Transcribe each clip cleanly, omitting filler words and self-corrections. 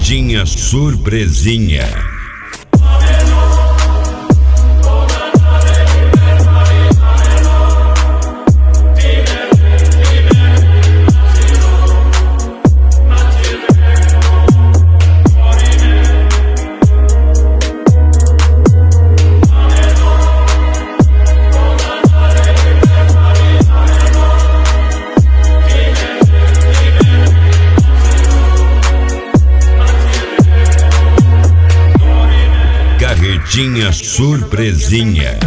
Carretinha Surpresinha. Carretinha Surpresinha.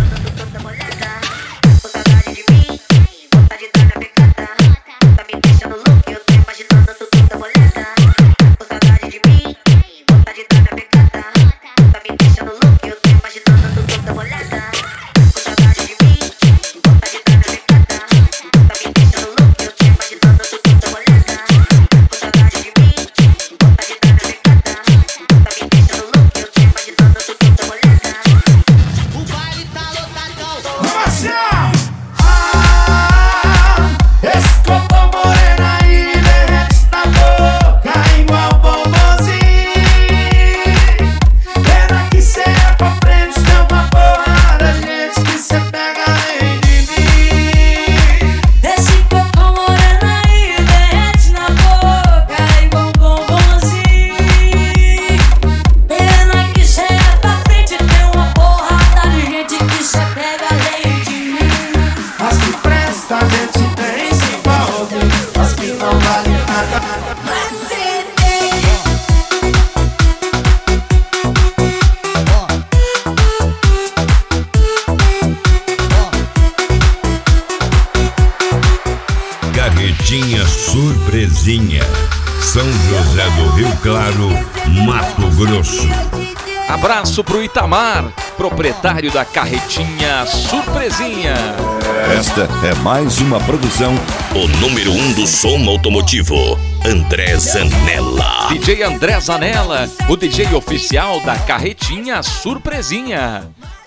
Carretinha Surpresinha. São José do Rio Claro, Mato Grosso. Abraço pro Itamar, proprietário da Carretinha Surpresinha. Esta é mais uma produção. O número 1 do som automotivo, André Zanella. DJ André Zanella, o DJ oficial da Carretinha Surpresinha.